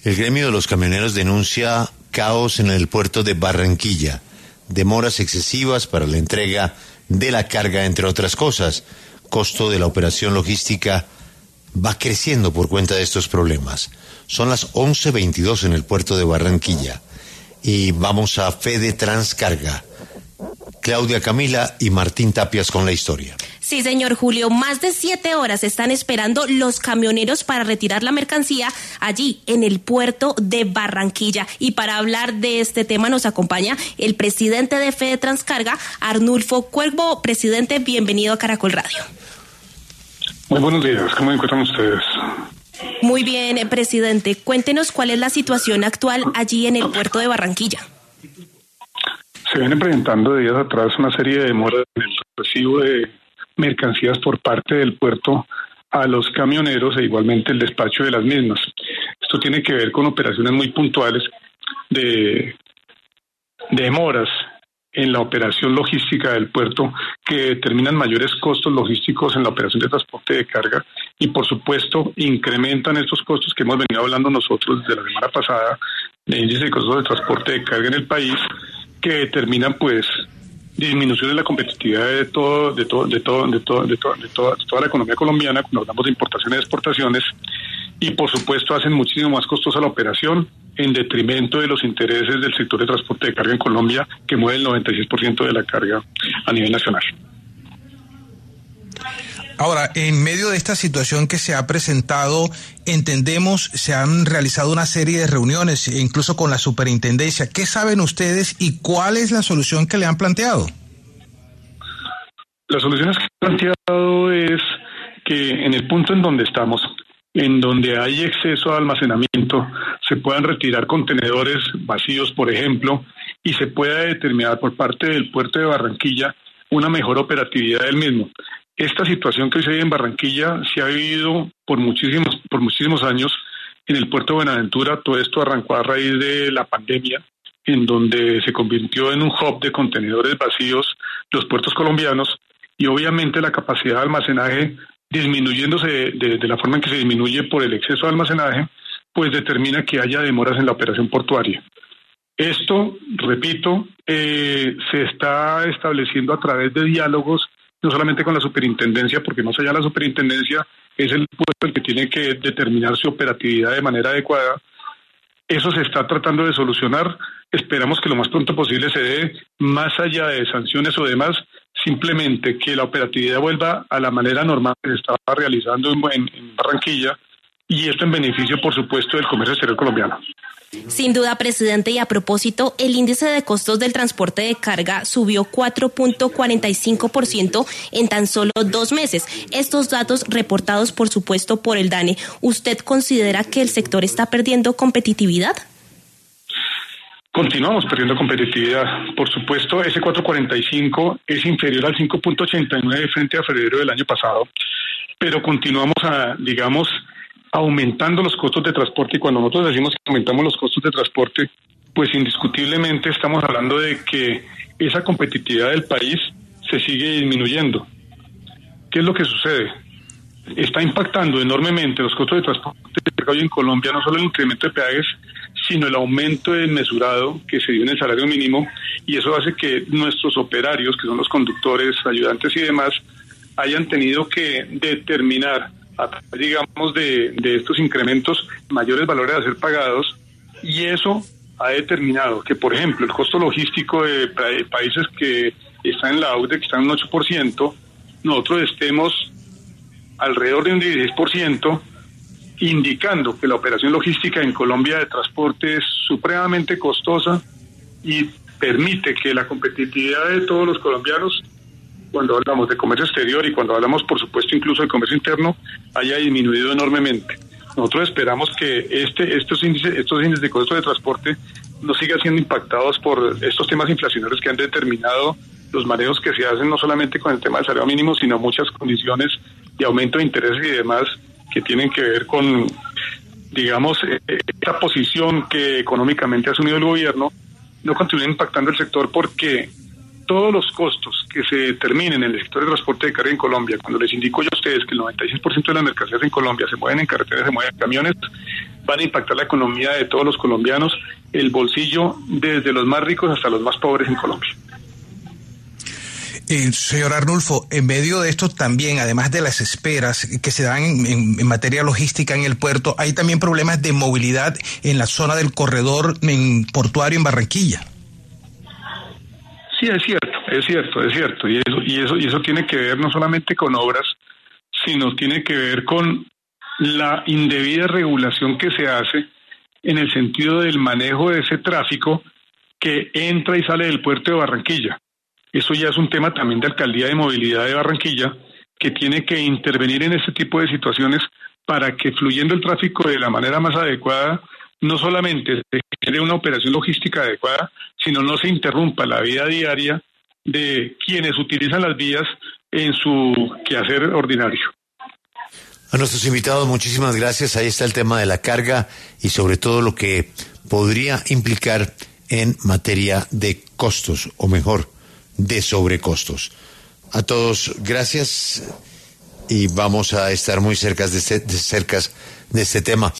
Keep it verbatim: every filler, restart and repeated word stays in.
El gremio de los camioneros denuncia caos en el puerto de Barranquilla, demoras excesivas para la entrega de la carga, entre otras cosas. Costo de la operación logística va creciendo por cuenta de estos problemas. Son las once veintidós en el puerto de Barranquilla y vamos a Fede Transcarga. Claudia Camila y Martín Tapias con la historia. Sí, señor Julio, más de siete horas están esperando los camioneros para retirar la mercancía allí en el puerto de Barranquilla. Y para hablar de este tema nos acompaña el presidente de Fede Transcarga, Arnulfo Cuervo. Presidente, bienvenido a Caracol Radio. Muy buenos días, ¿cómo se encuentran ustedes? Muy bien, presidente. Cuéntenos cuál es la situación actual allí en el puerto de Barranquilla. Se viene presentando de días atrás una serie de demoras en el recibo de mercancías por parte del puerto a los camioneros e igualmente el despacho de las mismas. Esto tiene que ver con operaciones muy puntuales de, de demoras en la operación logística del puerto que determinan mayores costos logísticos en la operación de transporte de carga y por supuesto incrementan estos costos que hemos venido hablando nosotros desde la semana pasada de índice de costos de transporte de carga en el país, que determinan pues disminución de la competitividad de todo, de todo, de todo, de todo, de todo, de toda, de toda la economía colombiana cuando hablamos de importaciones y exportaciones, y por supuesto hacen muchísimo más costosa la operación en detrimento de los intereses del sector de transporte de carga en Colombia, que mueve el noventa y seis por ciento de la carga a nivel nacional. Ahora, en medio de esta situación que se ha presentado, entendemos, se han realizado una serie de reuniones, incluso con la superintendencia. ¿Qué saben ustedes y cuál es la solución que le han planteado? La solución que han planteado es que en el punto en donde estamos, en donde hay exceso de almacenamiento, se puedan retirar contenedores vacíos, por ejemplo, y se pueda determinar por parte del puerto de Barranquilla una mejor operatividad del mismo. Esta situación que hoy se vive en Barranquilla se ha vivido por muchísimos, por muchísimos años en el puerto de Buenaventura. Todo esto arrancó a raíz de la pandemia, en donde se convirtió en un hub de contenedores vacíos los puertos colombianos, y obviamente la capacidad de almacenaje disminuyéndose de, de, de la forma en que se disminuye por el exceso de almacenaje, pues determina que haya demoras en la operación portuaria. Esto, repito, eh, se está estableciendo a través de diálogos, no solamente con la superintendencia, porque más allá de la superintendencia es el puesto el que tiene que determinar su operatividad de manera adecuada. Eso se está tratando de solucionar. Esperamos que lo más pronto posible se dé, más allá de sanciones o demás, simplemente que la operatividad vuelva a la manera normal que se estaba realizando en, en Barranquilla, y esto en beneficio, por supuesto, del comercio exterior colombiano. Sin duda, presidente, y a propósito, el índice de costos del transporte de carga subió cuatro punto cuarenta y cinco por ciento en tan solo dos meses. Estos datos reportados, por supuesto, por el DANE. ¿Usted considera que el sector está perdiendo competitividad? Continuamos perdiendo competitividad. Por supuesto, ese cuatro punto cuarenta y cinco es inferior al cinco punto ochenta y nueve frente a febrero del año pasado, pero continuamos, a, digamos, aumentando los costos de transporte, y cuando nosotros decimos que aumentamos los costos de transporte, pues indiscutiblemente estamos hablando de que esa competitividad del país se sigue disminuyendo. ¿Qué es lo que sucede? Está impactando enormemente los costos de transporte hoy en Colombia, no solo el incremento de peajes, sino el aumento desmesurado que se dio en el salario mínimo, y eso hace que nuestros operarios, que son los conductores, ayudantes y demás, hayan tenido que determinar, a través, digamos, de, de estos incrementos, mayores valores a ser pagados, y eso ha determinado que, por ejemplo, el costo logístico de países que están en la U D E, que están en un ocho por ciento, nosotros estemos alrededor de un dieciséis por ciento, indicando que la operación logística en Colombia de transporte es supremamente costosa y permite que la competitividad de todos los colombianos, cuando hablamos de comercio exterior y cuando hablamos, por supuesto, incluso de comercio interno, haya disminuido enormemente. Nosotros esperamos que este, estos índices, estos índices de costos de transporte no sigan siendo impactados por estos temas inflacionarios que han determinado los manejos que se hacen, no solamente con el tema del salario mínimo, sino muchas condiciones de aumento de intereses y demás que tienen que ver con, digamos, esta posición que económicamente ha asumido el gobierno, no continúen impactando el sector, porque todos los costos que se determinen en el sector de transporte de carga en Colombia, cuando les indico yo a ustedes que el noventa y seis por ciento de las mercancías en Colombia se mueven en carreteras, se mueven en camiones, van a impactar la economía de todos los colombianos, el bolsillo desde los más ricos hasta los más pobres en Colombia. Eh, señor Arnulfo, en medio de esto también, además de las esperas que se dan en, en, en materia logística en el puerto, hay también problemas de movilidad en la zona del corredor en, portuario en Barranquilla. Sí, es cierto, es cierto, es cierto, y eso, y eso, y eso tiene que ver no solamente con obras, sino tiene que ver con la indebida regulación que se hace en el sentido del manejo de ese tráfico que entra y sale del puerto de Barranquilla. Eso ya es un tema también de Alcaldía de Movilidad de Barranquilla, que tiene que intervenir en este tipo de situaciones para que, fluyendo el tráfico de la manera más adecuada, no solamente se genere una operación logística adecuada, sino no se interrumpa la vida diaria de quienes utilizan las vías en su quehacer ordinario. A nuestros invitados, muchísimas gracias. Ahí está el tema de la carga y sobre todo lo que podría implicar en materia de costos, o mejor, de sobrecostos. A todos, gracias, y vamos a estar muy cerca de este, de cerca de este tema.